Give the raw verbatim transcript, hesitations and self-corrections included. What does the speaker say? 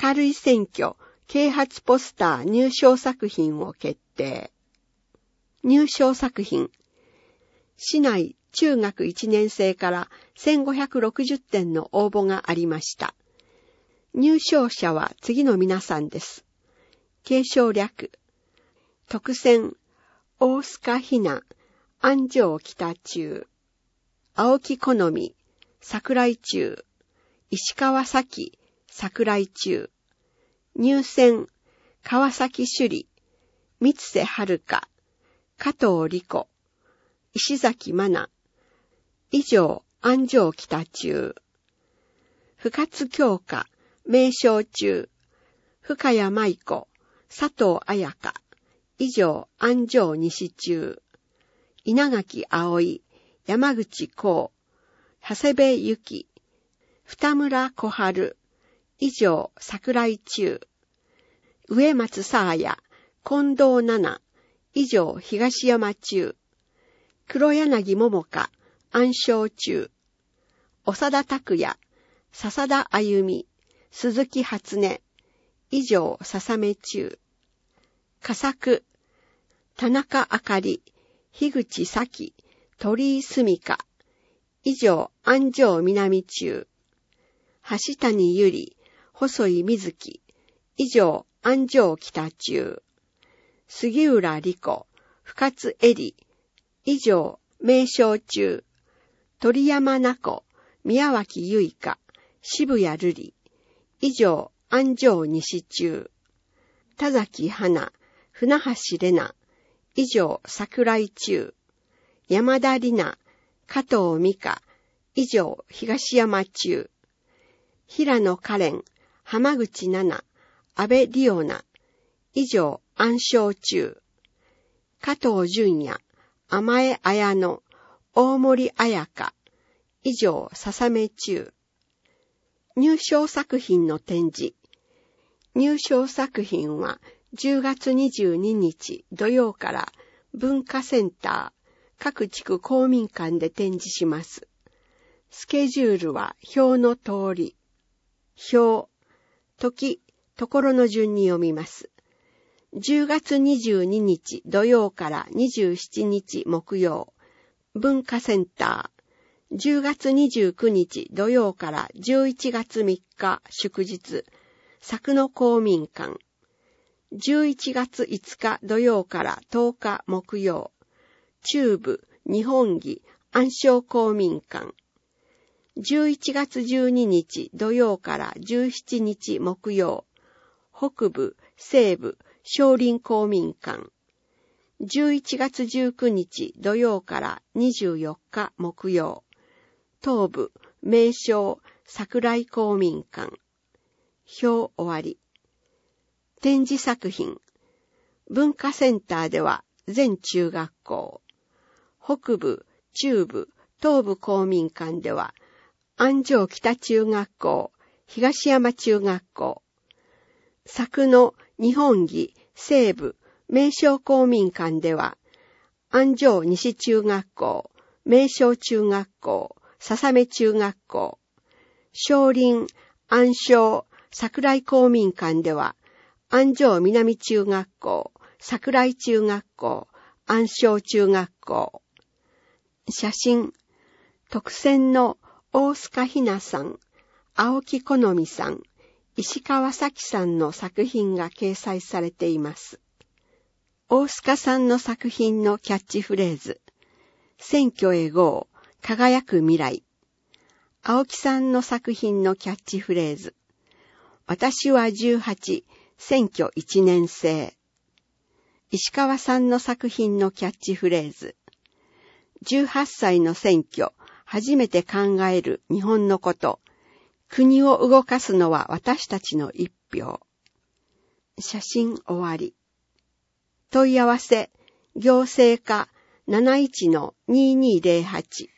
軽井選挙啓発ポスター入賞作品を決定。入賞作品。市内中学いちねん生からせんごひゃくろくじゅってんの応募がありました。入賞者は次の皆さんです。継承略。特選、大須賀ひな、安城北中。青木好み、桜井中。石川咲、桜井中。入選、川崎朱里、三瀬遥香、加藤理子、石崎真奈。以上、安城北中。不活強化、名称中。深谷舞子、佐藤彩香。以上、安城西中。稲垣葵、山口幸、長谷部由紀、二村小春。以上、桜井中。植松沙耶、近藤奈々。以上、東山中。黒柳桃香、安昌中。長田拓也、笹田歩美、鈴木初音。以上、笹目中。佳作、田中あかり、樋口咲、鳥居澄香。以上、安城南中。橋谷ゆり、細井瑞希。以上、安城北中。杉浦理子、深津絵里。以上、名称中。鳥山奈子、宮脇結香、渋谷瑠璃。以上、安城西中。田崎花、船橋玲奈。以上、桜井中。山田里奈、加藤美香。以上、東山中。平野カレン、浜口奈々、安倍里央奈。以上、安昌中。加藤純也、甘江綾乃、大森彩香。以上、笹目中。入賞作品の展示。入賞作品はじゅうがつにじゅうににち土曜から文化センター各地区公民館で展示します。スケジュールは表の通り。表、時、ところの順に読みます。じゅうがつにじゅうににち土曜からにじゅうしちにち木曜、文化センター。じゅうがつにじゅうくにち土曜からじゅういちがつみっか祝日、佐久の公民館。じゅういちがついつか土曜からとおか木曜、中部日本儀安昌公民館。じゅういちがつじゅうににち土曜からじゅうしちにち木曜、北部西部松林公民館。じゅういちがつじゅうくにち土曜からにじゅうよっか木曜、東部名称桜井公民館。表終わり。展示作品。文化センターでは全中学校。北部、中部、東部公民館では安城北中学校、東山中学校。佐久の日本儀西部名称公民館では安城西中学校、名称中学校、笹目中学校。松林安昌桜井公民館では安城南中学校、桜井中学校、安昌中学校。写真。特選の大須賀ひなさん、青木好みさん、石川咲さんの作品が掲載されています。大須賀さんの作品のキャッチフレーズ。選挙へ ゴー、輝く未来。青木さんの作品のキャッチフレーズ。私はじゅうはち、選挙いちねん生。石川さんの作品のキャッチフレーズ。じゅうはっさいの選挙、初めて考える日本のこと。国を動かすのは私たちの一票。写真終わり。問い合わせ、行政課 なないちのにーにーぜろはち。